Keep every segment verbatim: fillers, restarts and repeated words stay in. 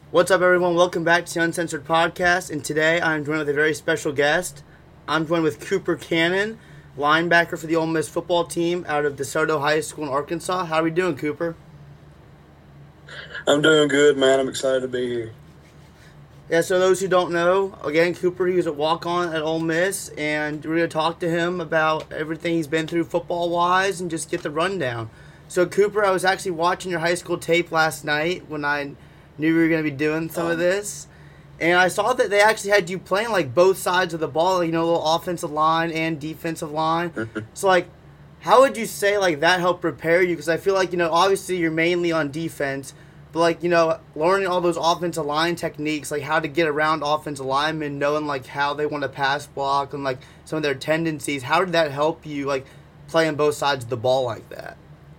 What's up, everyone? Welcome back to the Uncensored Podcast, and today I'm joined with a very special guest. I'm joined with Cooper Cannon, linebacker for the Ole Miss football team out of DeSoto High School in Arkansas. How are we doing, Cooper? I'm doing good, man. I'm excited to be here. Yeah, so those who don't know, again, Cooper, he was a walk-on at Ole Miss, and we're going to talk to him about everything he's been through football-wise and just get the rundown. So, Cooper, I was actually watching your high school tape last night when I knew we were going to be doing some of this, and I saw that they actually had you playing, like, both sides of the ball, you know, a little offensive line and defensive line. So, like, how would you say, like, that helped prepare you? Because I feel like, you know, obviously you're mainly on defense, but, like, you know, learning all those offensive line techniques, like how to get around offensive linemen, knowing, like, how they want to pass block and, like, some of their tendencies, how did that help you, like, playing both sides of the ball like that?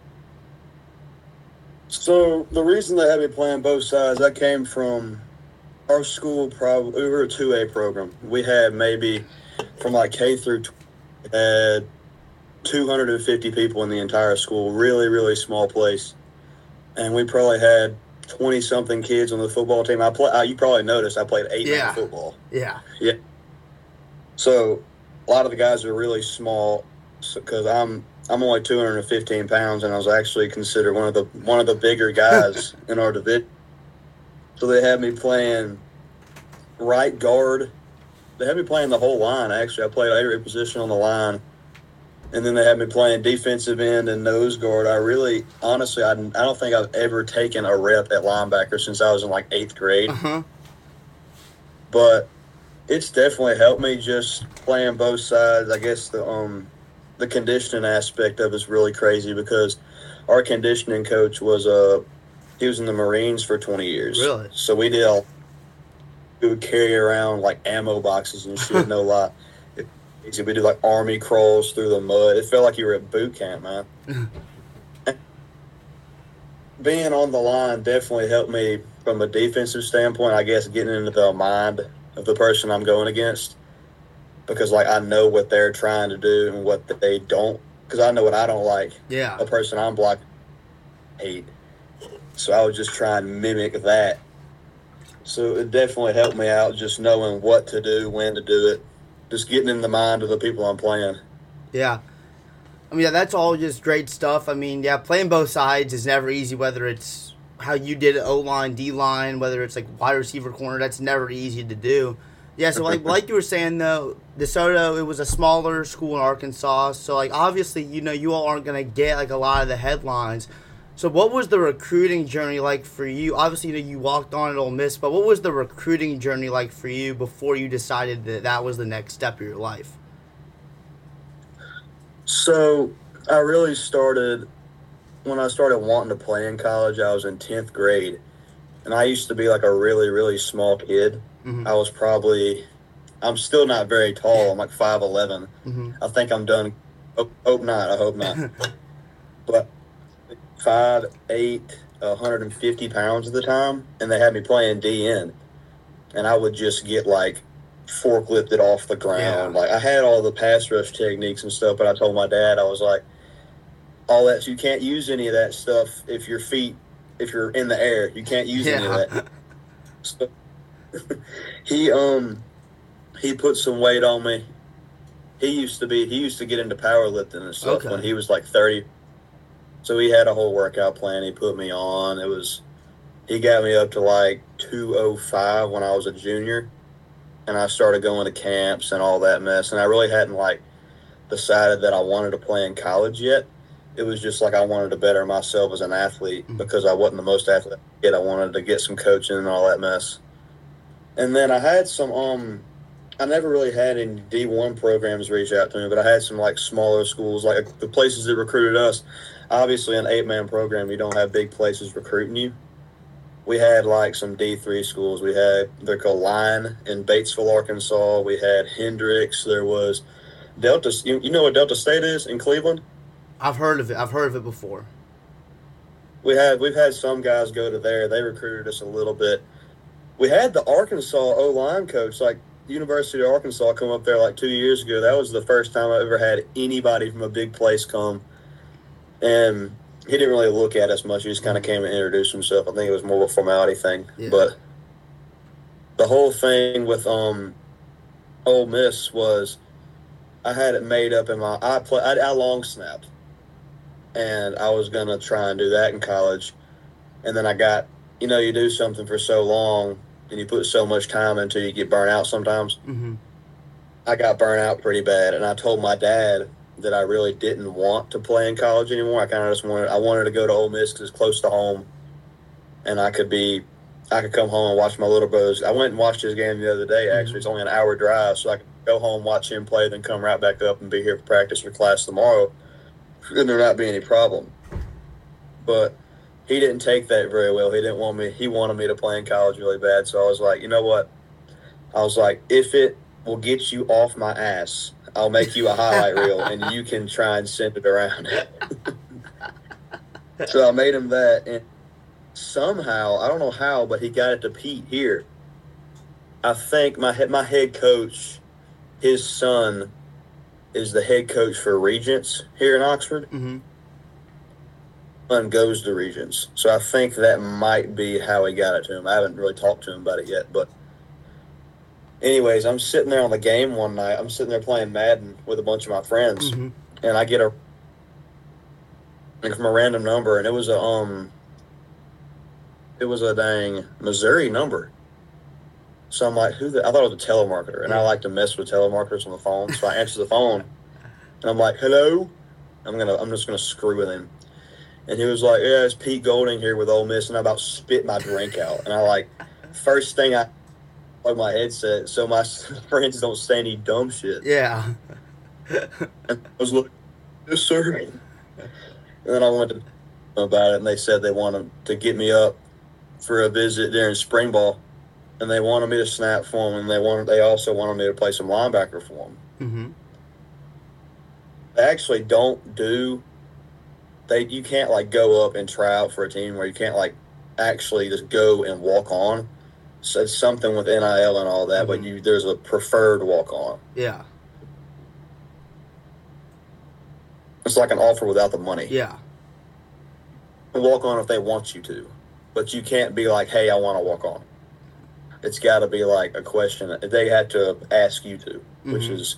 So the reason they had me playing both sides, I came from our school. Probably we were a two A program. We had maybe from like K through twelve, had two hundred fifty people in the entire school. Really, really small place, and we probably had twenty something kids on the football team. I play. You probably noticed I played eight Yeah. man football. Yeah. Yeah. So a lot of the guys are really small because I'm. I'm only two hundred fifteen pounds, and I was actually considered one of the one of the bigger guys in our division. So they had me playing right guard. They had me playing the whole line, actually. I played every position on the line. And then they had me playing defensive end and nose guard. I really, honestly, I, I don't think I've ever taken a rep at linebacker since I was in, like, eighth grade. Uh-huh. But it's definitely helped me just playing both sides. I guess the um. The conditioning aspect of it is really crazy because our conditioning coach was uh he was in the Marines for twenty years. Really? So we did all, we would carry around like ammo boxes and shit, no lie. It, we did like army crawls through the mud. It felt like you were at boot camp, man. Being on the line definitely helped me from a defensive standpoint, I guess, getting into the mind of the person I'm going against. Because, like, I know what they're trying to do and what they don't. Because I know what I don't like. Yeah. A person I'm blocking, hate. So I would just try and mimic that. So it definitely helped me out just knowing what to do, when to do it. Just getting in the mind of the people I'm playing. Yeah. I mean, yeah, that's all just great stuff. I mean, yeah, playing both sides is never easy, whether it's how you did it, O-line, D-line, whether it's, like, wide receiver corner. That's never easy to do. Yeah, so like like you were saying though, DeSoto, it was a smaller school in Arkansas, so like obviously, you know, you all aren't gonna get like a lot of the headlines. So what was the recruiting journey like for you? Obviously, you know, you walked on at Ole Miss, but what was the recruiting journey like for you before you decided that that was the next step of your life? So I really started when I started wanting to play in college. I was in tenth grade, and I used to be like a really really small kid. Mm-hmm. I was probably, I'm still not very tall. I'm like five eleven. Mm-hmm. I think I'm done. Hope, hope not. I hope not. But five eight, one hundred fifty pounds at the time, and they had me playing D N. And I would just get, like, forklifted off the ground. Yeah. Like, I had all the pass rush techniques and stuff, but I told my dad, I was like, all that, you can't use any of that stuff if your feet, if you're in the air. You can't use yeah. any of that. So, he um he put some weight on me. He used to be he used to get into powerlifting and stuff okay. when he was like thirty. So he had a whole workout plan he put me on. It was he got me up to like two oh five when I was a junior, and I started going to camps and all that mess, and I really hadn't like decided that I wanted to play in college yet. It was just like I wanted to better myself as an athlete mm-hmm. because I wasn't the most athletic kid. I wanted to get some coaching and all that mess. And then I had some, um, I never really had any D one programs reach out to me, but I had some, like, smaller schools, like the places that recruited us. Obviously, an eight-man program, you don't have big places recruiting you. We had, like, some D three schools. We had, they're called Line in Batesville, Arkansas. We had Hendrix. There was Delta. You, you know what Delta State is in Cleveland? I've heard of it. I've heard of it before. We had, we've had some guys go to there. They recruited us a little bit. We had the Arkansas O-line coach, like University of Arkansas, come up there like two years ago. That was the first time I ever had anybody from a big place come. And he didn't really look at us much. He just kind of came and introduced himself. I think it was more of a formality thing. Yeah. But the whole thing with um Ole Miss was I had it made up in my I play I, I long snapped, and I was gonna try and do that in college, and then I got you know you do something for so long and you put so much time into it, you get burnt out sometimes. Mm-hmm. I got burnt out pretty bad, and I told my dad that I really didn't want to play in college anymore. I kind of just wanted I wanted to go to Ole Miss because it's close to home, and I could be I could come home and watch my little brothers. I went and watched his game the other day. Actually, mm-hmm. It's only an hour drive, so I could go home, watch him play, then come right back up and be here for practice or class tomorrow, and there not be any problem. But he didn't take that very well. He didn't want me. He wanted me to play in college really bad. So I was like, you know what? I was like, if it will get you off my ass, I'll make you a highlight reel, and you can try and send it around. So I made him that, and somehow, I don't know how, but he got it to Pete here. I think my my head coach, his son, is the head coach for Regents here in Oxford. Mm-hmm. Son goes to Regents. So I think that might be how he got it to him. I haven't really talked to him about it yet, but anyways, I'm sitting there on the game one night. I'm sitting there playing Madden with a bunch of my friends, mm-hmm. and I get a from a random number, and it was a um, it was a dang Missouri number. So I'm like, who? The, I thought it was a telemarketer, and I like to mess with telemarketers on the phone. So I answer the phone, and I'm like, hello. I'm gonna, I'm just gonna screw with him. And he was like, yeah, it's Pete Golding here with Ole Miss, and I about spit my drink out. And I like, first thing I. Like my headset, so my friends don't say any dumb shit. Yeah. And I was like, yes, sir. And then I went to about it, and they said they wanted to get me up for a visit during spring ball, and they wanted me to snap for them, and they wanted they also wanted me to play some linebacker for them. Mm-hmm. They actually don't do. They you can't like go up and try out for a team where you can't like actually just go and walk on. So it's something with N I L and all that, mm-hmm. but you there's a preferred walk-on. Yeah. It's like an offer without the money. Yeah. Walk on if they want you to, but you can't be like, hey, I want to walk on. It's got to be like a question. They have to ask you to, mm-hmm. which is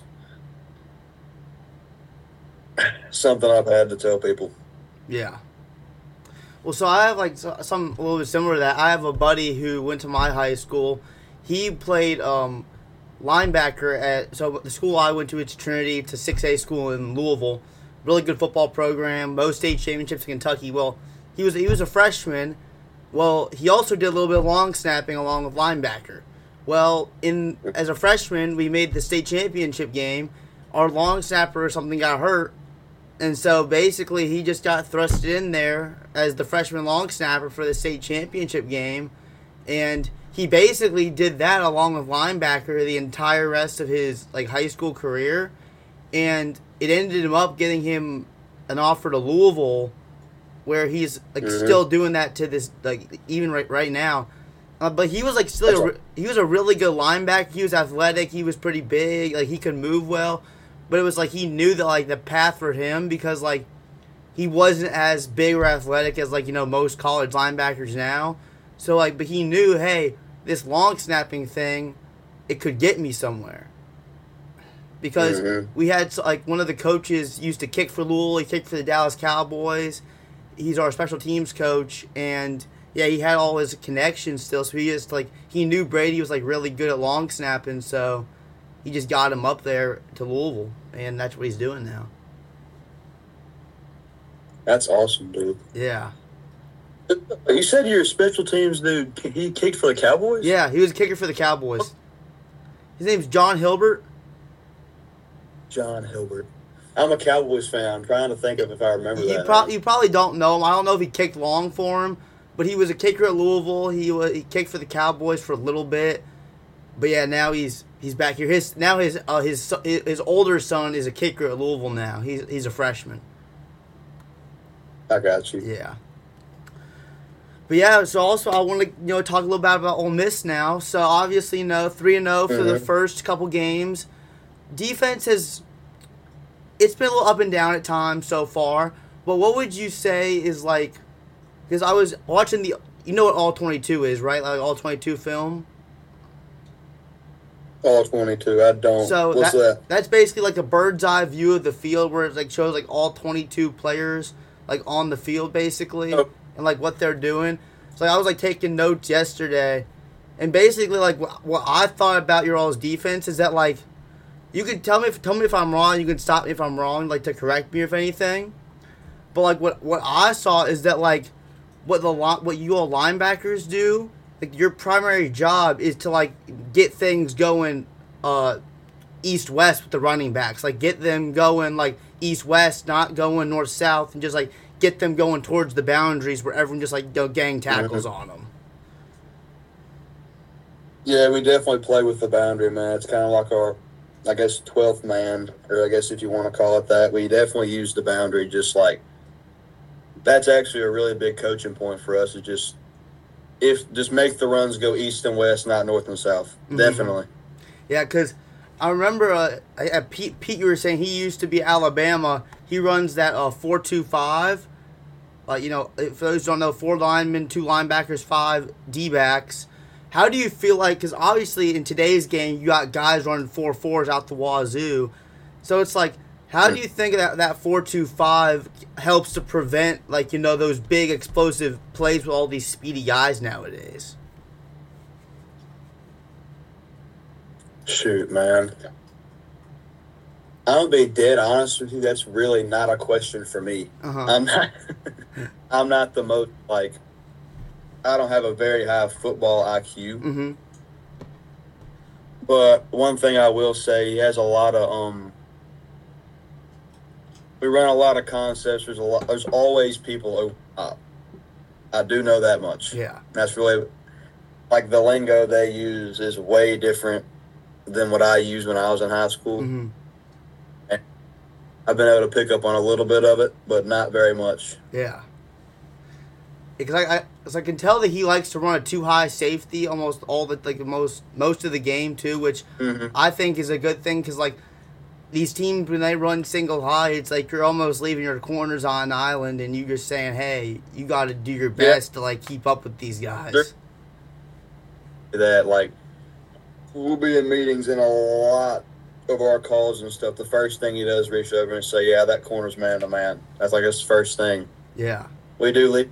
something I've had to tell people. Yeah. Well, so I have like some a little bit similar to that. I have a buddy who went to my high school. He played um, linebacker at so the school I went to. It's Trinity. It's a six A school in Louisville. Really good football program. Most state championships in Kentucky. Well, he was he was a freshman. Well, he also did a little bit of long snapping along with linebacker. Well, in as a freshman, we made the state championship game. Our long snapper or something got hurt. And so basically he just got thrusted in there as the freshman long snapper for the state championship game. And he basically did that along with linebacker the entire rest of his like high school career. And it ended him up getting him an offer to Louisville where he's like mm-hmm. still doing that to this like even right right now. Uh, but he was like still a, he was a really good linebacker. He was athletic, he was pretty big, like he could move well. But it was like he knew that like the path for him because like he wasn't as big or athletic as like you know most college linebackers now. So like, but he knew, hey, this long snapping thing, it could get me somewhere. Because mm-hmm. we had like one of the coaches used to kick for Louisville. He kicked for the Dallas Cowboys. He's our special teams coach, and yeah, he had all his connections still. So he just like he knew Brady was like really good at long snapping, so. He just got him up there to Louisville, and that's what he's doing now. That's awesome, dude. Yeah. You said you're a special teams dude. He kicked for the Cowboys? Yeah, he was a kicker for the Cowboys. His name's John Hilbert. John Hilbert. I'm a Cowboys fan. I'm trying to think of if I remember you that. Pro- you probably don't know him. I don't know if he kicked long for him, but he was a kicker at Louisville. He was, he kicked for the Cowboys for a little bit. But yeah, now he's he's back here. His now his uh, his his older son is a kicker at Louisville now. He's he's a freshman. I got you. Yeah. But yeah, so also I want to you know talk a little bit about Ole Miss now. So obviously, you know, three and zero for mm-hmm. the first couple games. Defense has it's been a little up and down at times so far. But what would you say is like? Because I was watching the you know what all twenty-two is, right? Like all twenty-two film. All twenty-two. I don't. So What's that, that? That's basically like a bird's eye view of the field where it like shows like all twenty-two players like on the field basically Oh. and like what they're doing. So I was like taking notes yesterday, and basically like what, what I thought about your all's defense is that like you can tell me if tell me if I'm wrong. You can stop me if I'm wrong, like to correct me if anything. But like what what I saw is that like what the li- what you all linebackers do. Like your primary job is to like get things going uh, east west with the running backs. Like get them going like east west, not going north south, and just like get them going towards the boundaries where everyone just like go gang tackles Mm-hmm. on them. Yeah, we definitely play with the boundary, man. It's kind of like our, I guess, twelfth man, or I guess if you want to call it that. We definitely use the boundary just like, that's actually a really big coaching point for us is just, if just make the runs go east and west, not north and south. Mm-hmm. Definitely. Yeah, because I remember uh, uh, Pete, Pete, you were saying he used to be Alabama. He runs that uh, four two five. Uh, you know, for those who don't know, four linemen, two linebackers, five D-backs. How do you feel like, because obviously in today's game, you got guys running four fours out the wazoo. So it's like, how do you think that that four two five helps to prevent, like, you know, those big explosive plays with all these speedy guys nowadays? Shoot, man. I'm gonna be dead honest with you. That's really not a question for me. Uh-huh. I'm not. I'm not the most like. I don't have a very high football I Q. Mm-hmm. But one thing I will say, he has a lot of um. We run a lot of concepts. There's a lot. There's always people over top. I do know that much. Yeah. That's really like the lingo they use is way different than what I used when I was in high school. Mm-hmm. And I've been able to pick up on a little bit of it, but not very much. Yeah. Because I, I, cause I can tell that he likes to run a too high safety almost all the like most most of the game too, which Mm-hmm. I think is a good thing because like these teams when they run single high, it's like you're almost leaving your corners on an island and you're just saying, hey, you got to do your best Yeah. to like keep up with these guys. Sure. That like we'll be in meetings and a lot of our calls and stuff. The first thing he does is reach over and say, "Yeah, that corner's man to man." That's like his first thing. Yeah. We do leave.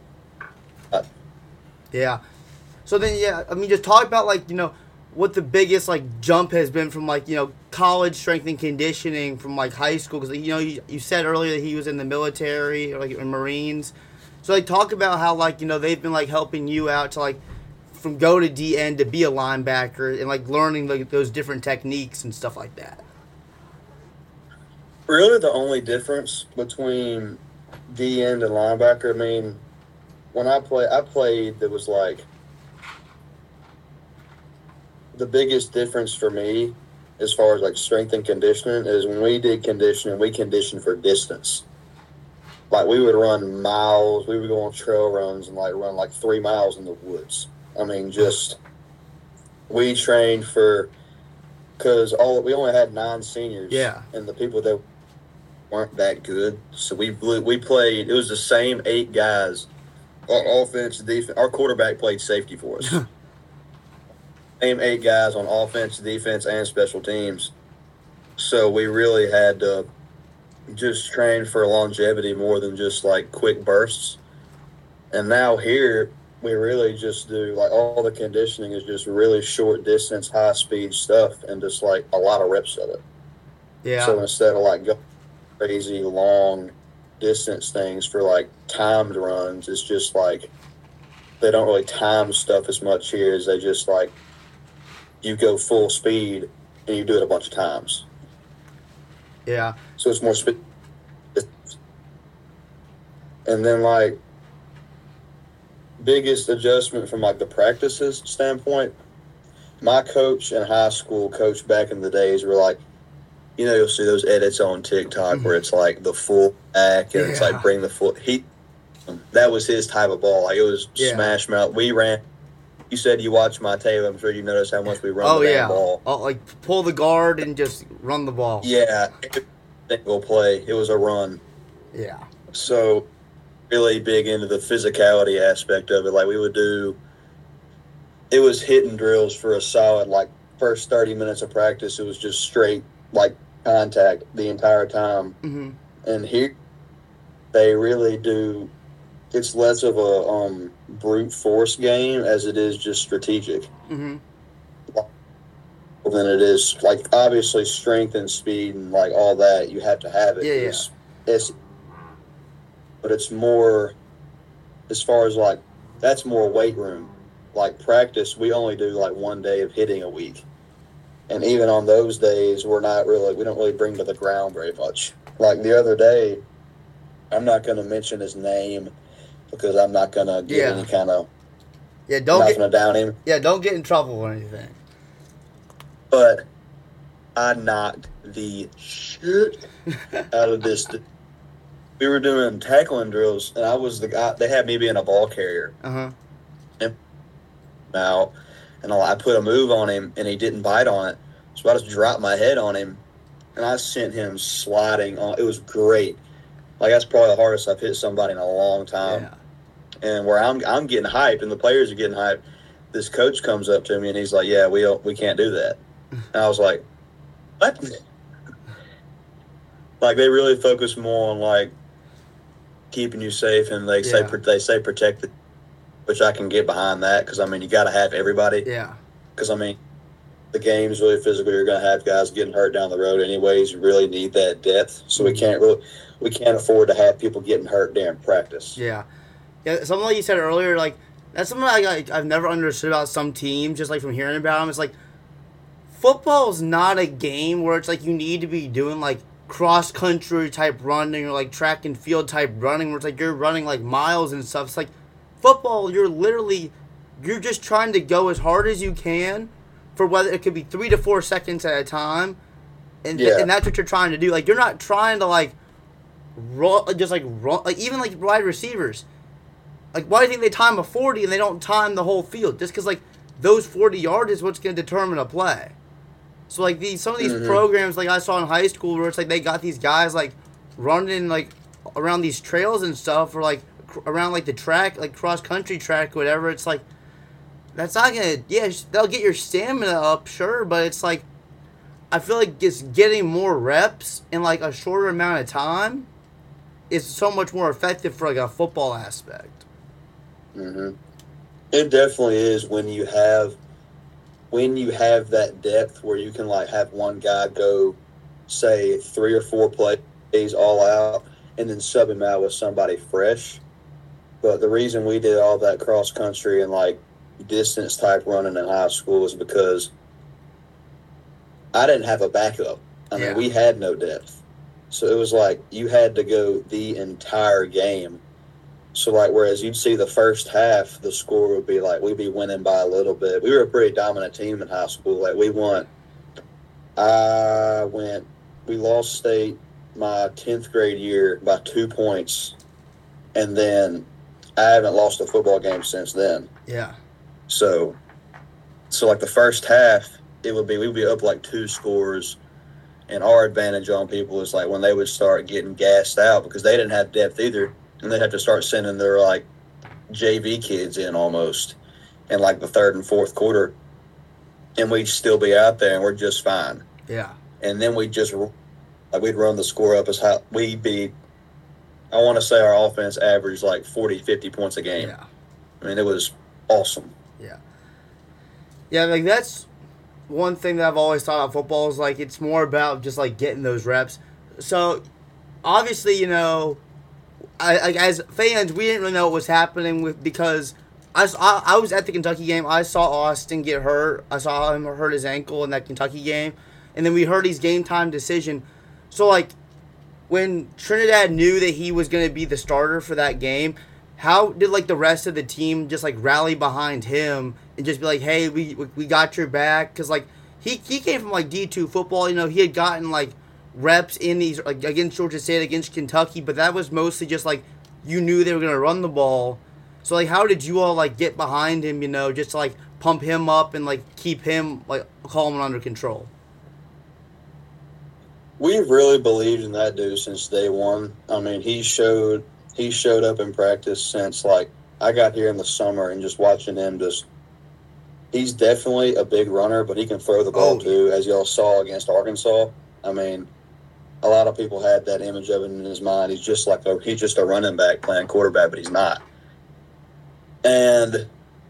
Yeah. So then, yeah, I mean, just talk about, like, you know, what the biggest, like, jump has been from, like, you know, college strength and conditioning from, like, high school. Because, you know, you, you said earlier that he was in the military or, like, in Marines. So, like, talk about how, like, you know, they've been, like, helping you out to, like, from go to D N to be a linebacker and, like, learning, like, those different techniques and stuff like that. Really, the only difference between D end and linebacker, I mean, when I play, I played, there was like the biggest difference for me as far as like strength and conditioning is when we did conditioning, we conditioned for distance. Like we would run miles, we would go on trail runs and like run like three miles in the woods. I mean, just we trained for because all we only had nine seniors. Yeah. And the people that weren't that good, so we we played. It was the same eight guys. On offense, defense. Our quarterback played safety for us. Same eight guys on offense, defense, and special teams. So we really had to just train for longevity more than just like quick bursts. And now here, we really just do like all the conditioning is just really short distance, high speed stuff, and just like a lot of reps of it. Yeah. So instead of like going crazy long distance things for like timed runs, it's just like they don't really time stuff as much here as they just like you go full speed and you do it a bunch of times. Yeah. So it's more speed. And then like biggest adjustment from like the practices standpoint, my coach in high school, coach back in the days, were like, you know, you'll see those edits on TikTok Mm-hmm. where it's like the full back and Yeah. it's like bring the full. He, that was his type of ball. Like it was Yeah. smash mouth. We ran. You said you watched my tape. I'm sure you noticed how much we run Oh, the damn yeah. ball. Oh, like pull the guard and just run the ball. Yeah, single play. It was a run. Yeah. So really big into the physicality aspect of it. Like we would do, it was hitting drills for a solid like first thirty minutes of practice, it was just straight, like, contact the entire time. Mm-hmm. And here, they really do, it's less of a um, brute force game as it is just strategic. Mm-hmm. Than it is, like, obviously strength and speed and, like, all that, you have to have it. Yeah, yeah. It's, it's, but it's more, as far as, like, that's more weight room. Like, practice, we only do, like, one day of hitting a week. And even on those days, we're not really, we don't really bring to the ground very much. Like, the other day, I'm not going to mention his name because I'm not going to get Yeah. any kind of, Yeah, don't nothing get to down him. yeah, don't get in trouble or anything. But I knocked the shit out of this. We were doing tackling drills, and I was the guy. They had me being a ball carrier. Uh huh. And now, and I put a move on him, and he didn't bite on it. So I just dropped my head on him, and I sent him sliding on. It was great. Like, that's probably the hardest I've hit somebody in a long time. Yeah. And where I'm, I'm getting hyped, and the players are getting hyped. This coach comes up to me, and he's like, "Yeah, we don't, we can't do that." And I was like, "What?" Like, they really focus more on, like, keeping you safe, and they say Yeah. they say protect the, which I can get behind that because I mean you got to have everybody. Yeah. Because I mean, the game's really physical. You're going to have guys getting hurt down the road, anyways. You really need that depth, so we can't really we can't afford to have people getting hurt during practice. Yeah. Yeah. Something like you said earlier, like that's something I like, I've never understood about some teams. Just like from hearing about them, it's like football's not a game where it's like you need to be doing like cross country type running or like track and field type running where it's like you're running like miles and stuff. It's like football, you're literally you're just trying to go as hard as you can for whether it could be three to four seconds at a time, and th- Yeah. and that's what you're trying to do. Like you're not trying to like run, just like run, like even like wide receivers. Like why do you think they time a forty and they don't time the whole field? Just because like those forty yards is what's going to determine a play. So like these some of these Mhm. programs like I saw in high school where it's like they got these guys like running like around these trails and stuff or like cr- around like the track like cross country track whatever. It's like that's not gonna yeah they'll get your stamina up sure, but it's like I feel like just getting more reps in like a shorter amount of time is so much more effective for like a football aspect. Mm-hmm. It definitely is when you have when you have that depth where you can like have one guy go, say three or four plays all out, and then sub him out with somebody fresh. But the reason we did all that cross country and like distance type running in high school is because I didn't have a backup. I mean, Yeah. we had no depth, so it was like you had to go the entire game. So, like, whereas you'd see the first half, the score would be like, we'd be winning by a little bit. We were a pretty dominant team in high school. Like, we won. I went, we lost state my tenth grade year by two points. And then I haven't lost a football game since then. Yeah. So, so like, the first half, it would be, we'd be up like two scores. And our advantage on people is like when they would start getting gassed out because they didn't have depth either. And they'd have to start sending their, like, J V kids in almost in, like, the third and fourth quarter. And we'd still be out there, and we're just fine. Yeah. And then we'd just, like, we'd run the score up as high. We'd be, I want to say our offense averaged, like, forty, fifty points a game. Yeah. I mean, it was awesome. Yeah. Yeah, like, that's one thing that I've always thought about football is, like, it's more about just, like, getting those reps. So, obviously, you know, I, I, as fans, we didn't really know what was happening with because I, I, I was at the Kentucky game. I saw Austin get hurt. I saw him hurt his ankle in that Kentucky game. And then we heard his game time decision. So, like, when Trinidad knew that he was going to be the starter for that game, how did, like, the rest of the team just, like, rally behind him and just be like, hey, we we got your back? Because, like, he, he came from, like, D two football. You know, he had gotten, like, reps in these like against Georgia State, against Kentucky, but that was mostly just like you knew they were gonna run the ball. So like, how did you all like get behind him? You know, just to, like pump him up and like keep him like calm and under control. We've really believed in that dude since day one. I mean, he showed he showed up in practice since like I got here in the summer and just watching him just he's definitely a big runner, but he can throw the ball Oh, too, as y'all saw against Arkansas. I mean, a lot of people had that image of him in his mind. He's just like a, he's just a running back playing quarterback, but he's not. And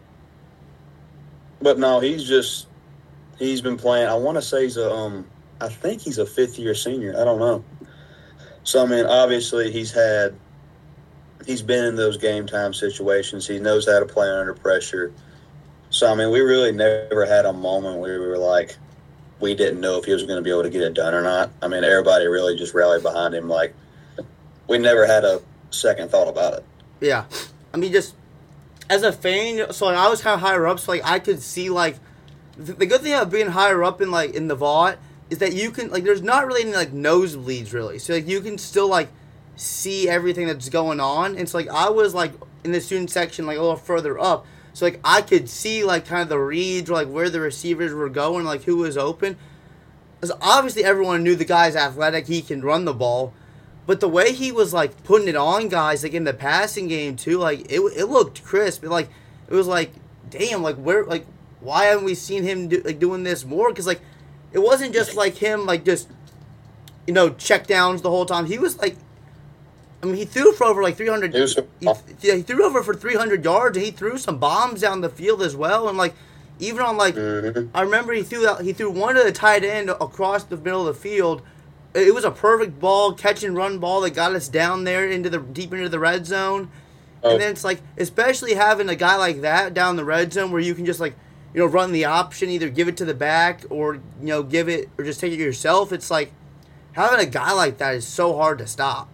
but no, he's just he's been playing. I want to say he's a um I think he's a fifth year senior. I don't know. So I mean, obviously he's had he's been in those game time situations. He knows how to play under pressure. So I mean, we really never had a moment where we were like, we didn't know if he was going to be able to get it done or not. I mean, everybody really just rallied behind him. Like, we never had a second thought about it. Yeah. I mean, just as a fan, so like, I was kind of higher up, so like I could see like the, the good thing about being higher up in like in the vault is that you can like there's not really any like nosebleeds really, so like you can still like see everything that's going on. And so like I was like in the student section like a little further up, so like I could see like kind of the reads or like where the receivers were going, like who was open. Because obviously everyone knew the guy's athletic, he can run the ball. But the way he was, like, putting it on guys, like, in the passing game, too, like, it it looked crisp. It, like, it was like, damn, like, where, like, why haven't we seen him, do, like, doing this more? Because, like, it wasn't just, like, him, like, just, you know, check downs the whole time. He was, like, I mean, he threw for over, like, three hundred. He, was, he, yeah, he threw over for three hundred yards, and he threw some bombs down the field as well. And, like, even on, like, mm-hmm. I remember he threw out, he threw one to the tight end across the middle of the field. It was a perfect ball, catch and run ball that got us down there into the deep into the red zone. Oh. And then it's like, especially having a guy like that down the red zone where you can just like, you know, run the option, either give it to the back or, you know, give it or just take it yourself. It's like having a guy like that is so hard to stop.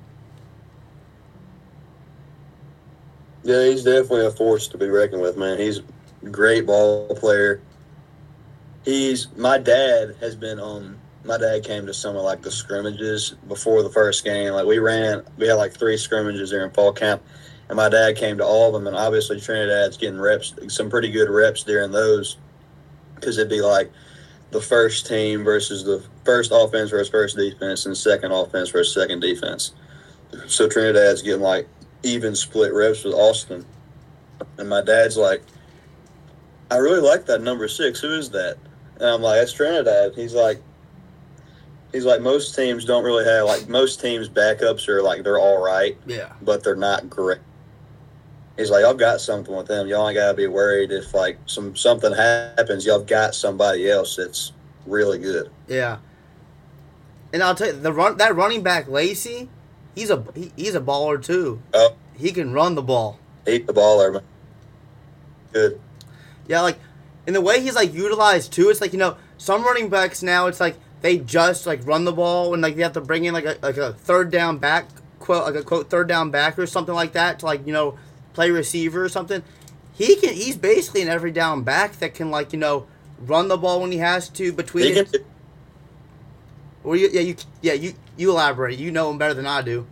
Yeah, he's definitely a force to be reckoned with, man. He's a great ball player. He's my dad has been on. My dad came to some of, like, the scrimmages before the first game. Like, we ran – we had, like, three scrimmages there in fall camp, and my dad came to all of them. And obviously Trinidad's getting reps, some pretty good reps during those, because it'd be, like, the first team versus the first offense versus first defense and second offense versus second defense. So Trinidad's getting, like, even split reps with Austin. And my dad's like, I really like that number six. Who is that? And I'm like, that's Trinidad. He's like, He's like, most teams don't really have, like, most teams' backups are, like, they're all right. Yeah. But they're not great. He's like, I've got something with them. Y'all ain't got to be worried if, like, some something happens. Y'all got somebody else that's really good. Yeah. And I'll tell you, the run that running back, Lacey, he's a he, he's a baller, too. Oh. He can run the ball. He's the baller, man. Good. Yeah, like, in the way he's, like, utilized, too, it's like, you know, some running backs now, it's like, they just like run the ball and like they have to bring in like a like a third down back quote like a quote third down back or something like that to like you know play receiver or something. He can he's basically an every down back that can like you know run the ball when he has to between. He can, or you, yeah you yeah you you elaborate. You know him better than I do.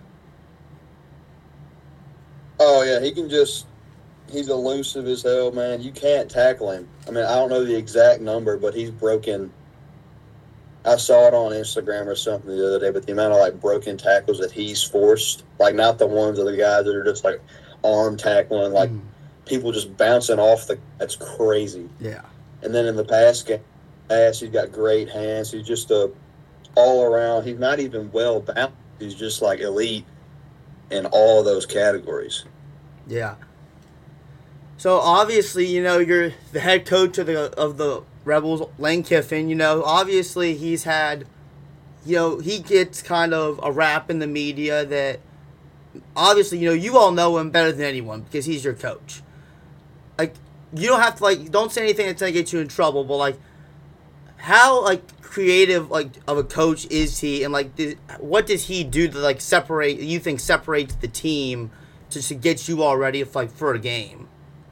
Oh yeah, he can just he's elusive as hell, man. You can't tackle him. I mean, I don't know the exact number, but he's broken. I saw it on Instagram or something the other day, but the amount of, like, broken tackles that he's forced, like, not the ones of the guys that are just, like, arm tackling, like, mm. people just bouncing off the – that's crazy. Yeah. And then in the pass game, pass, he's got great hands. He's just a all-around – he's not even well-balanced. He's just, like, elite in all of those categories. Yeah. So, obviously, you know, you're the head coach of the of the – Rebels, Lane Kiffin, you know, obviously he's had, you know, he gets kind of a rap in the media that, obviously, you know, you all know him better than anyone because he's your coach. Like, you don't have to, like, don't say anything that's going to get you in trouble, but, like, how, like, creative, like, of a coach is he, and, like, th- what does he do to, like, separate, you think separates the team to, to get you all ready, if, like, for a game?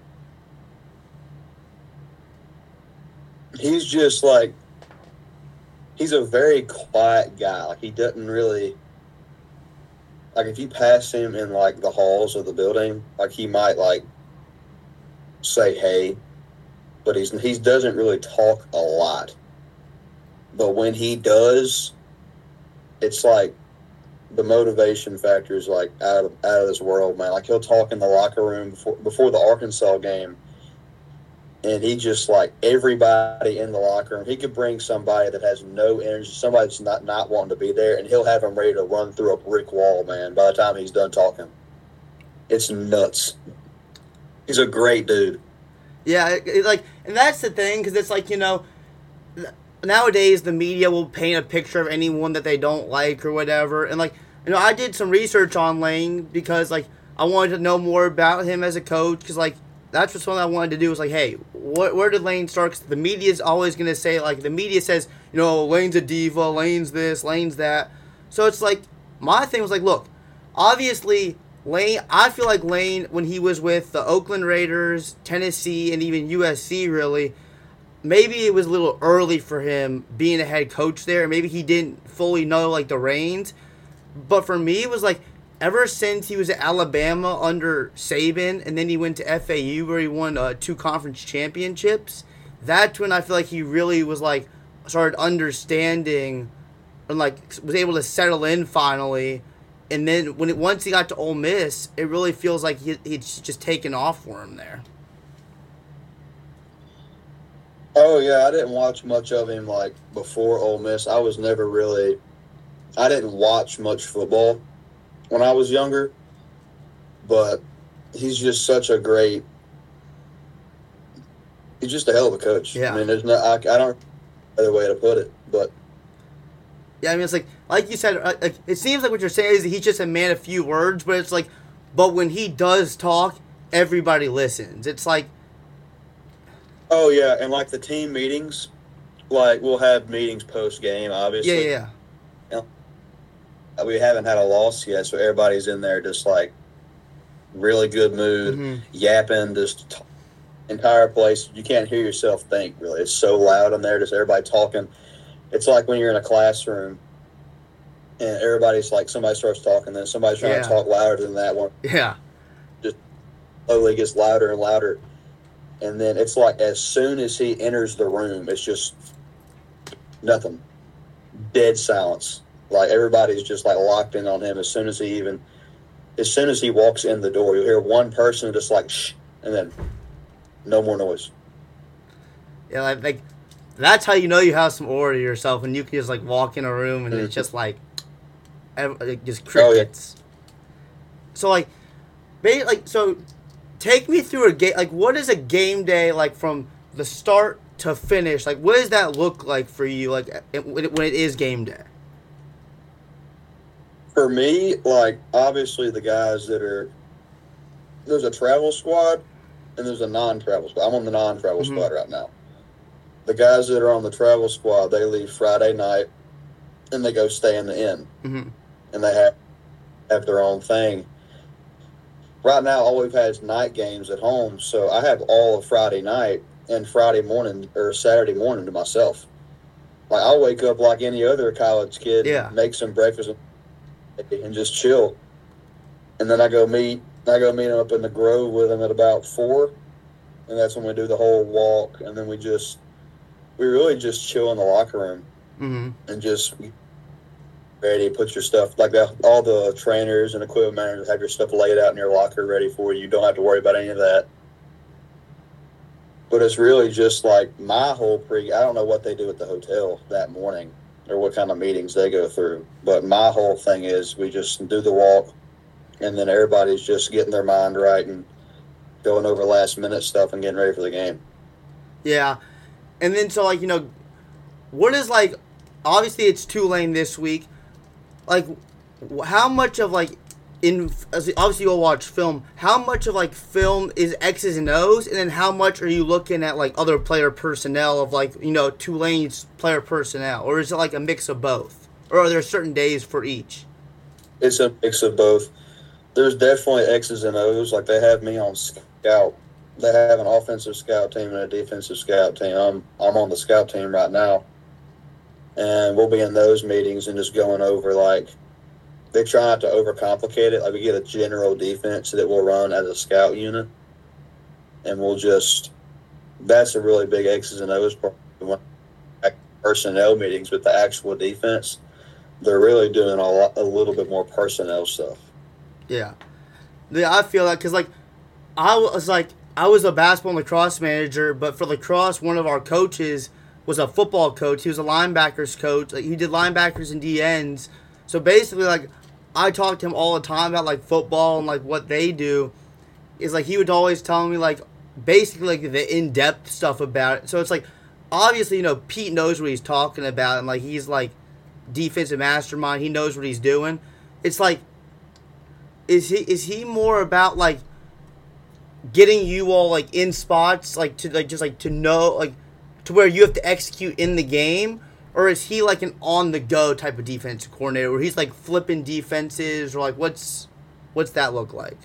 He's just like, he's a very quiet guy. Like, he doesn't really, like, if you pass him in, like, the halls of the building, like, he might, like, say hey, but he's he doesn't really talk a lot. But when he does, it's like the motivation factor is, like, out of, out of this world, man. Like, he'll talk in the locker room before, before the Arkansas game. and he just like everybody in the locker room. He could bring somebody that has no energy, somebody that's not not wanting to be there, and he'll have them ready to run through a brick wall, man. By the time he's done talking, it's nuts. He's a great dude. Yeah, it, it, like, and that's the thing, because it's like, you know, nowadays the media will paint a picture of anyone that they don't like or whatever, and like, you know, I did some research on Lane because like I wanted to know more about him as a coach, because like that's what something I wanted to do was like, hey, wh- where did Lane start? Because the media is always going to say, like, the media says, you know, Lane's a diva, Lane's this, Lane's that. So it's like, my thing was like, look, obviously, Lane, I feel like Lane, when he was with the Oakland Raiders, Tennessee, and even U S C, really, maybe it was a little early for him being a head coach there. Maybe he didn't fully know, like, the reins. But for me, it was like, ever since he was at Alabama under Saban, and then he went to F A U where he won uh, two conference championships, that's when I feel like he really was like started understanding and like was able to settle in finally. And then when it, once he got to Ole Miss, it really feels like he, he's just taken off for him there. Oh yeah, I didn't watch much of him like before Ole Miss. I was never really, I didn't watch much football when I was younger, but he's just such a great, he's just a hell of a coach. Yeah. I mean, there's no, I, I don't know other way to put it, but. Yeah, I mean, it's like, like you said, like, it seems like what you're saying is that he's just a man of few words, but it's like, but when he does talk, everybody listens. It's like. Oh, yeah, and like the team meetings, like we'll have meetings post-game, obviously. Yeah, yeah, yeah. We haven't had a loss yet, so everybody's in there just like really good mood, mm-hmm. yapping, just t- entire place. You can't hear yourself think, really. It's so loud in there, just everybody talking. It's like when you're in a classroom and everybody's like, somebody starts talking, then somebody's trying yeah. to talk louder than that one. Yeah. Just slowly gets louder and louder. And then it's like as soon as he enters the room, it's just nothing. Dead silence. Like everybody's just like locked in on him as soon as he even, as soon as he walks in the door, you'll hear one person just like shh, and then no more noise. Yeah, like, like that's how you know you have some aura to yourself, when you can just like walk in a room and mm-hmm. it's just like, just crickets. Oh, yeah. So like, like so, take me through a game. Like, what is a game day like from the start to finish? Like, what does that look like for you? Like when it is game day. For me, like, obviously the guys that are, there's a travel squad and there's a non-travel squad. I'm on the non-travel mm-hmm. squad right now. The guys that are on the travel squad, they leave Friday night and they go stay in the inn. Mm-hmm. And they have, have their own thing. Right now, all we've had is night games at home, so I have all of Friday night and Friday morning or Saturday morning to myself. Like, I'll wake up like any other college kid, yeah. make some breakfast and just chill. And then I go meet I go meet them up in the Grove with them at about four, and that's when we do the whole walk, and then we just we really just chill in the locker room mm-hmm. and just ready, put your stuff, like that, all the trainers and equipment managers have your stuff laid out in your locker ready for you. You don't have to worry about any of that. But it's really just like my whole pre, I don't know what they do at the hotel that morning or what kind of meetings they go through. But my whole thing is we just do the walk, and then everybody's just getting their mind right and going over last minute stuff and getting ready for the game. Yeah. And then, so, like, you know, what is, like, obviously it's Tulane this week. Like, how much of, like, in, obviously you'll watch film, how much of, like, film is X's and O's, and then how much are you looking at, like, other player personnel of, like, you know, Tulane's player personnel? Or is it, like, a mix of both? Or are there certain days for each? It's a mix of both. There's definitely X's and O's. Like, they have me on scout. They have an offensive scout team and a defensive scout team. I'm I'm on the scout team right now. And we'll be in those meetings and just going over, like, they try not to overcomplicate it. Like, we get a general defense that we'll run as a scout unit. And we'll just, that's a really big X's and O's part. Personnel meetings with the actual defense, they're really doing a, lot, a little bit more personnel stuff. Yeah. Yeah, I feel that because, like, I was like, I was a basketball and lacrosse manager, but for lacrosse, one of our coaches was a football coach. He was a linebackers coach. Like, he did linebackers and D Ns. So basically, like, I talked to him all the time about, like, football and, like, what they do. Is, like, he would always tell me, like, basically, like, the in-depth stuff about it. So it's, like, obviously, you know, Pete knows what he's talking about. And, like, he's, like, defensive mastermind. He knows what he's doing. It's, like, is he is he more about, like, getting you all, like, in spots, like, to, like, just, like, to know, like, to where you have to execute in the game? Or is he, like, an on-the-go type of defensive coordinator where he's, like, flipping defenses? Or, like, what's what's that look like?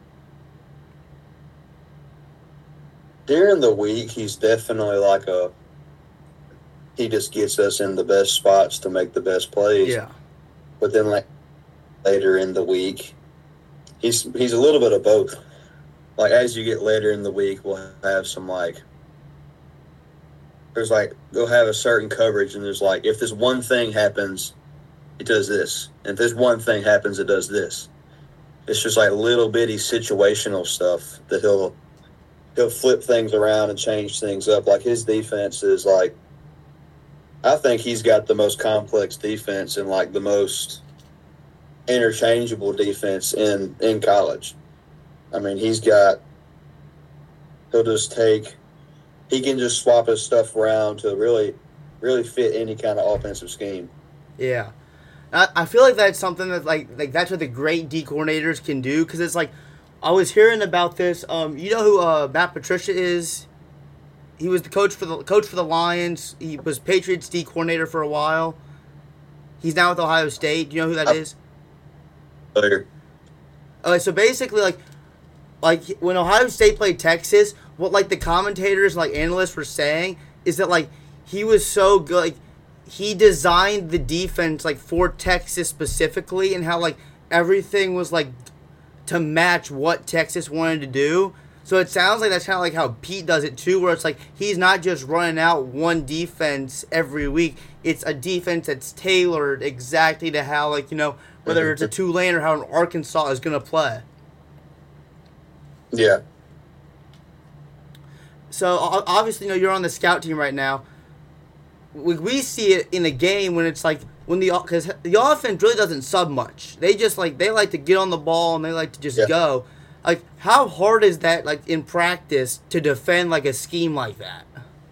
During the week, he's definitely like a, he just gets us in the best spots to make the best plays. Yeah. But then, like, later in the week, he's he's a little bit of both. Like, as you get later in the week, we'll have some, like, there's, like, they'll have a certain coverage, and there's, like, if this one thing happens, it does this. And if this one thing happens, it does this. It's just, like, little bitty situational stuff that he'll, he'll flip things around and change things up. Like, his defense is, like, I think he's got the most complex defense and, like, the most interchangeable defense in, in college. I mean, he's got, he'll just take, he can just swap his stuff around to really, really fit any kind of offensive scheme. Yeah. I, I feel like that's something that, like, like that's what the great D coordinators can do, because it's like, I was hearing about this. Um, you know who uh, Matt Patricia is? He was the coach for the coach for the Lions. He was Patriots D coordinator for a while. He's now with Ohio State. Do you know who that I, is? Later. Okay, so basically, like, like when Ohio State played Texas, what like the commentators, like analysts, were saying is that like he was so good. Like, he designed the defense like for Texas specifically, and how like everything was like to match what Texas wanted to do. So it sounds like that's kind of like how Pete does it too, where it's like he's not just running out one defense every week. It's a defense that's tailored exactly to how, like, you know, whether it's a Tulane or how an Arkansas is going to play. Yeah. So obviously, you know, you're on the scout team right now. We, we see it in a game when it's like, when the, because the offense really doesn't sub much. They just like, they like to get on the ball and they like to just yeah. go. Like, how hard is that, like, in practice to defend, like, a scheme like that?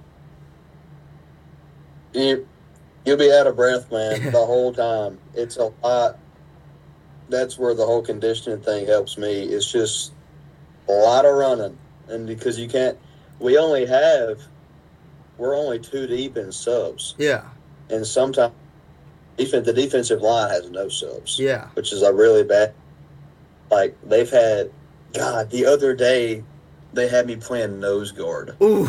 You, you'll be out of breath, man, the whole time. It's a lot. That's where the whole conditioning thing helps me. It's just a lot of running. And because you can't, we only have, we're only two deep in subs. Yeah. And sometimes defense, the defensive line has no subs. Yeah. Which is a really bad, like, they've had, God, the other day, they had me playing nose guard. Ooh.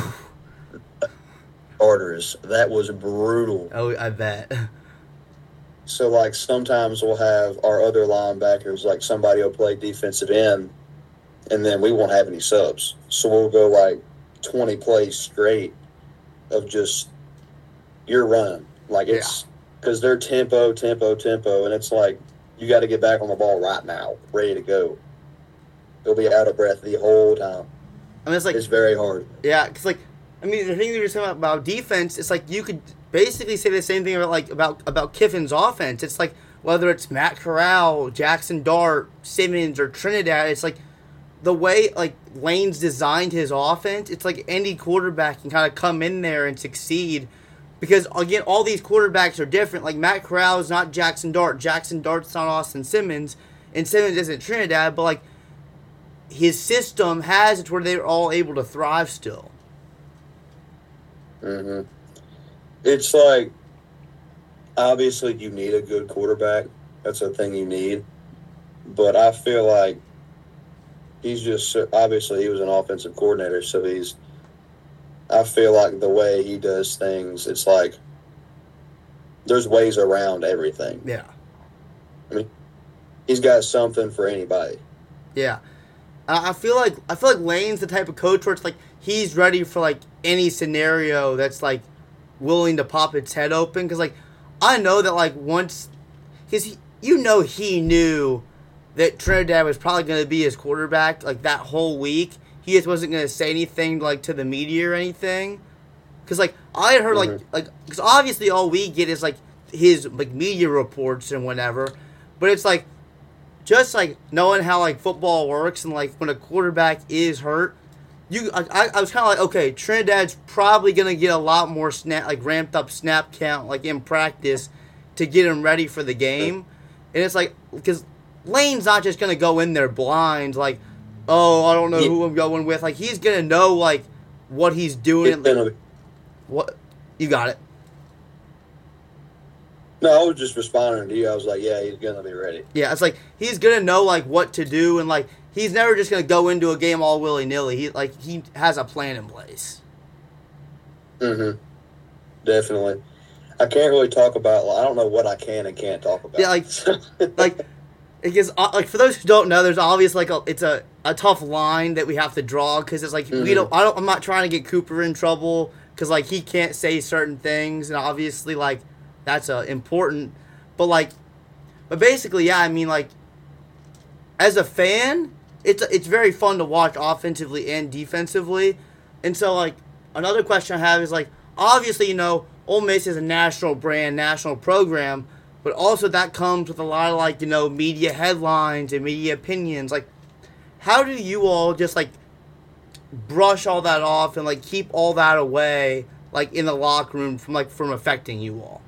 Orders. That was brutal. Oh, I bet. So, like, sometimes we'll have our other linebackers, like, somebody will play defensive end, and then we won't have any subs. So we'll go, like, twenty plays straight of just, you're running. Like, it's, because yeah. they're tempo, tempo, tempo, and it's like, you got to get back on the ball right now, ready to go. They'll be out of breath the whole time. I mean, it's like, it's very hard. Yeah, because, like, I mean, the thing you were saying about defense, it's like you could basically say the same thing about, like, about, about Kiffin's offense. It's like, whether it's Matt Corral, Jackson Dart, Simmons, or Trinidad, it's like the way, like, Lane's designed his offense, it's like any quarterback can kind of come in there and succeed. Because, again, all these quarterbacks are different. Like, Matt Corral is not Jackson Dart. Jackson Dart's not Austin Simmons. And Simmons isn't Trinidad, but, like, his system has it where they're all able to thrive still. Mm-hmm. It's like, obviously you need a good quarterback. That's a thing you need. But I feel like he's just, obviously he was an offensive coordinator, so he's, I feel like the way he does things, it's like there's ways around everything. Yeah. I mean, he's got something for anybody. Yeah. I feel like I feel like Lane's the type of coach where it's like he's ready for like any scenario that's like willing to pop its head open. Because like I know that like once, because you know he knew that Trinidad was probably going to be his quarterback like that whole week. he just wasn't going to say anything like to the media or anything. Because like I had heard mm-hmm. like like because obviously all we get is like his like media reports and whatever, but it's like just like knowing how like football works and like when a quarterback is hurt, you I, I was kind of like, okay, Trinidad's probably gonna get a lot more snap like ramped up snap count like in practice to get him ready for the game, and it's like because Lane's not just gonna go in there blind like, oh, I don't know yeah. who I'm going with. Like he's gonna know like what he's doing. Like, what you got it. No, I was just responding to you. I was like, yeah, he's going to be ready. Yeah, it's like he's going to know, like, what to do, and, like, he's never just going to go into a game all willy-nilly. He, like, he has a plan in place. Mm-hmm. Definitely. I can't really talk about, well, I don't know what I can and can't talk about. Yeah, like, like, because, like, for those who don't know, there's obviously, like, a, it's a, a tough line that we have to draw, because it's like, mm-hmm. we don't, I don't, I'm not trying to get Cooper in trouble, because, like, he can't say certain things, and obviously, like, that's uh, important, but like, but basically, yeah. I mean, like, as a fan, it's it's very fun to watch offensively and defensively, and so like another question I have is like, obviously, you know, Ole Miss is a national brand, national program, but also that comes with a lot of like you know media headlines and media opinions. Like, how do you all just like brush all that off and like keep all that away, like in the locker room from like from affecting you all?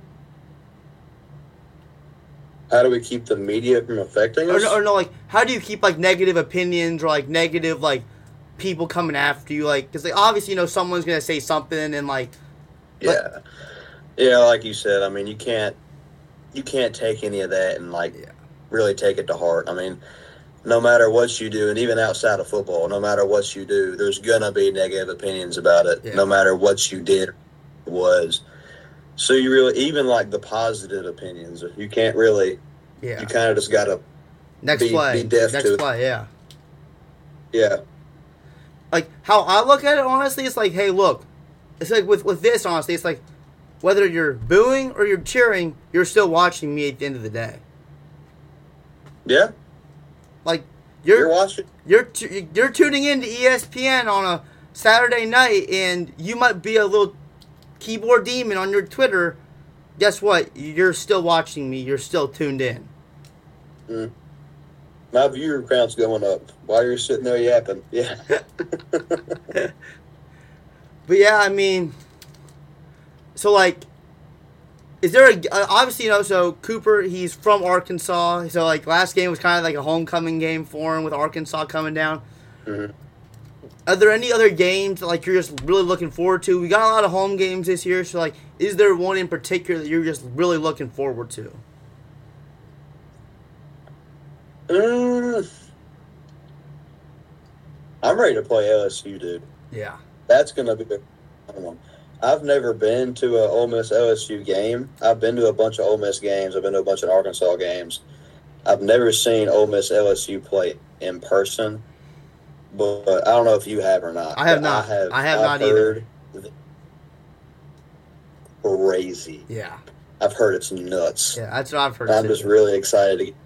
How do we keep the media from affecting us? Or, or no, like, how do you keep, like, negative opinions or, like, negative, like, people coming after you? Like, because, like, obviously, you know, someone's going to say something and, like... Yeah. But, yeah, like you said, I mean, you can't, you can't take any of that and, like, yeah. really take it to heart. I mean, no matter what you do, and even outside of football, no matter what you do, there's going to be negative opinions about it, yeah. no matter what you did or was. So you really, even like the positive opinions, you can't really, yeah. you kind of just got to Next be, play. be deaf Next to play, yeah. Yeah. Like, how I look at it, honestly, it's like, hey, look, it's like with, with this, honestly, it's like, whether you're booing or you're cheering, you're still watching me at the end of the day. Yeah. Like, you're, you're watching. You're, t- you're tuning in to E S P N on a Saturday night, and you might be a little keyboard demon on your Twitter. Guess what? You're still watching me. You're still tuned in. Mm. My viewer count's going up while you're sitting there yapping. Yeah. But yeah, I mean, so like, is there a obviously you know so Cooper, he's from Arkansas, so like last game was kind of like a homecoming game for him with Arkansas coming down. Mm-hmm. Are there any other games that, like, you're just really looking forward to? We got a lot of home games this year, so, like, is there one in particular that you're just really looking forward to? Mm, I'm ready to play L S U, dude. Yeah. That's going to be a fun one. I've never been to an Ole Miss L S U game. I've been to a bunch of Ole Miss games. I've been to a bunch of Arkansas games. I've never seen Ole Miss L S U play in person. But I don't know if you have or not. I have not. I have, I have not either. Crazy. Yeah. I've heard it's nuts. Yeah, that's what I've heard. I'm just really excited to get.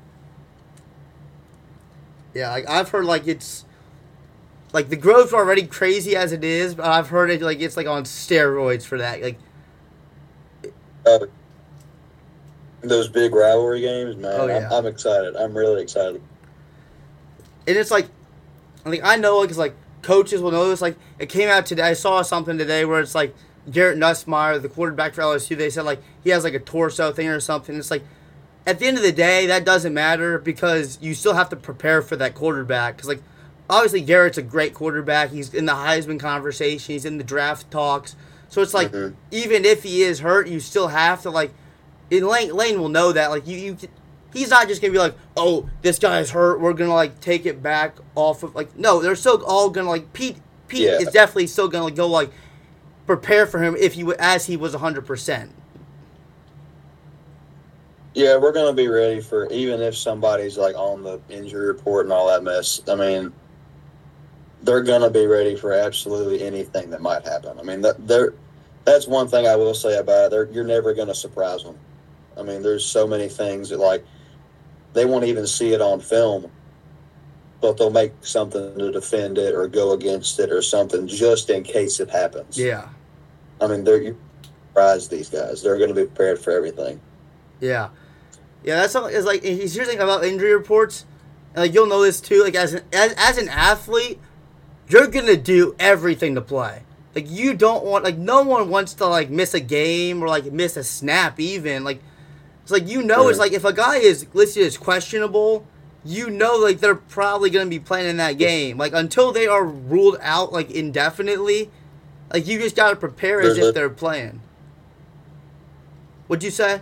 Yeah, like I've heard like it's like the Grove's already crazy as it is, but I've heard it like it's like on steroids for that. Like uh, those big rivalry games, man. Oh, yeah. I'm, I'm excited. I'm really excited. And it's like I think I know because like coaches will know this. Like it came out today. I saw something today where it's like Garrett Nussmeier, the quarterback for L S U. They said like he has like a torso thing or something. It's like at the end of the day, that doesn't matter because you still have to prepare for that quarterback. Because like obviously Garrett's a great quarterback. He's in the Heisman conversation. He's in the draft talks. So it's like mm-hmm. even if he is hurt, you still have to like. And Lane Lane will know that like you you. He's not just going to be like, oh, this guy's hurt. We're going to, like, take it back off of, like, no, they're still all going to, like, Pete Pete yeah. is definitely still going to like, go, like, prepare for him if he as he was one hundred percent. Yeah, we're going to be ready for, even if somebody's, like, on the injury report and all that mess, I mean, they're going to be ready for absolutely anything that might happen. I mean, that, that's one thing I will say about it. They're, you're never going to surprise them. I mean, there's so many things that, like, they won't even see it on film. but they'll make something to defend it or go against it or something just in case it happens. Yeah. I mean, they're you surprise these guys. They're going to be prepared for everything. Yeah. Yeah, that's something. It's like he's hearing about injury reports, and like you'll know this too. Like as an as, as an athlete, you're gonna do everything to play. Like you don't want like no one wants to like miss a game or like miss a snap even. Like it's like you know yeah. It's like if a guy is listed as questionable, you know like they're probably gonna be playing in that game. Like until they are ruled out like indefinitely, like you just gotta prepare as if they're playing. What'd you say?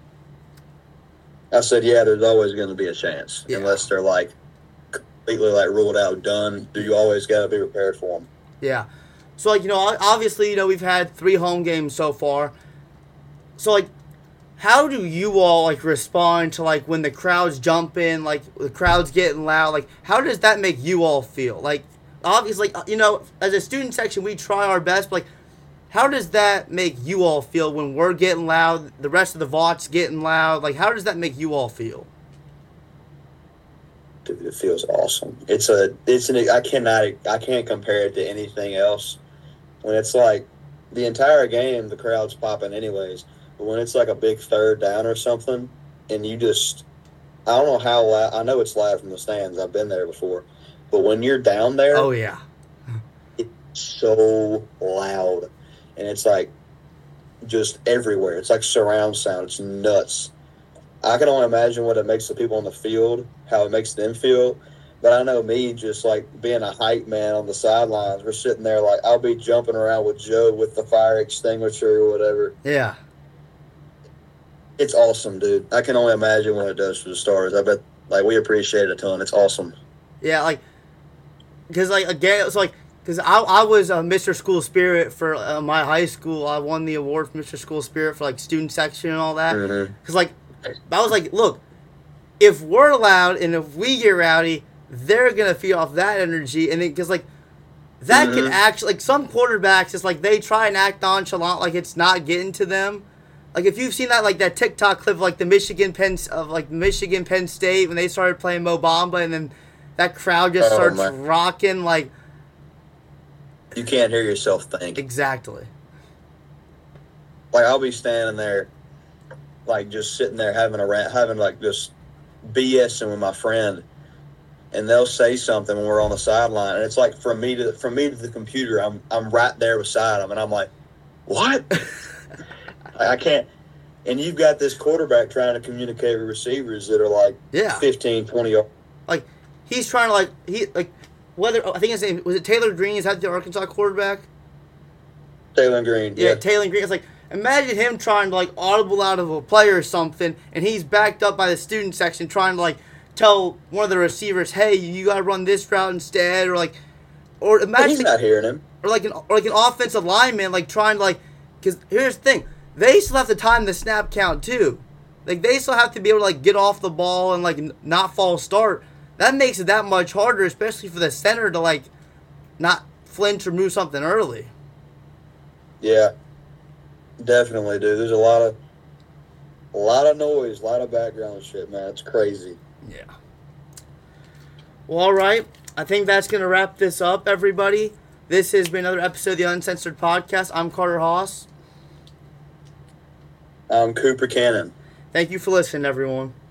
I said, yeah, there's always going to be a chance. Yeah. Unless they're, like, completely, like, ruled out, done. Do you always got to be prepared for them? Yeah. So, like, you know, obviously, you know, we've had three home games so far. So, like, how do you all, like, respond to, like, when the crowd's jumping, like, the crowd's getting loud? Like, how does that make you all feel? Like, obviously, you know, as a student section, we try our best, but, like, how does that make you all feel when we're getting loud, the rest of the V O T's getting loud? Like, how does that make you all feel? Dude, it feels awesome. It's a, it's an, I cannot, I can't compare it to anything else. When it's like the entire game, the crowd's popping anyways. But when it's like a big third down or something, and you just, I don't know how loud, I know it's loud from the stands. I've been there before. But when you're down there, oh, yeah, it's so loud. And it's like just everywhere. It's like surround sound. It's nuts. I can only imagine what it makes the people on the field, how it makes them feel. But I know me just like being a hype man on the sidelines. We're sitting there like I'll be jumping around with Joe with the fire extinguisher or whatever. Yeah. It's awesome, dude. I can only imagine what it does for the Stars. I bet like we appreciate it a ton. It's awesome. Yeah, like because like again, it's like. Because I, I was a Mister School Spirit for uh, my high school. I won the award for Mister School Spirit for, like, student section and all that. Because, mm-hmm. like, I was like, look, if we're loud and if we get rowdy, they're going to feed off that energy. And because, like, that mm-hmm. can actually, like, some quarterbacks, it's like they try and act nonchalant like it's not getting to them. Like, if you've seen that, like, that TikTok clip of, like, the Michigan Penn, of, like, Michigan Penn State when they started playing Mo Bamba and then that crowd just oh, starts my. rocking, like, you can't hear yourself think. Exactly. Like, I'll be standing there, like, just sitting there having a rant, having, like, just BSing with my friend, and they'll say something when we're on the sideline, and it's like, from me to from me to the computer, I'm I'm right there beside them, and I'm like, what? I can't. And you've got this quarterback trying to communicate with receivers that are, like, yeah. fifteen, twenty yards. Like, he's trying to, like, he, like, Whether I think his name was it Taylor Green? Is that the Arkansas quarterback? Taylor Green. Yeah, yeah, Taylor Green. It's like imagine him trying to like audible out of a play or something, and he's backed up by the student section trying to like tell one of the receivers, "Hey, you got to run this route instead," or like, or imagine but he's like, not hearing him. Or like an or like an offensive lineman like trying to like because here's the thing, they still have to time the snap count too. Like they still have to be able to like get off the ball and like not false start. That makes it that much harder, especially for the center to, like, not flinch or move something early. Yeah, definitely, dude. There's a lot of, a lot of noise, a lot of background shit, man. It's crazy. Yeah. Well, all right. I think that's going to wrap this up, everybody. This has been another episode of the Uncensored Podcast. I'm Carter Haas. I'm Cooper Cannon. Thank you for listening, everyone.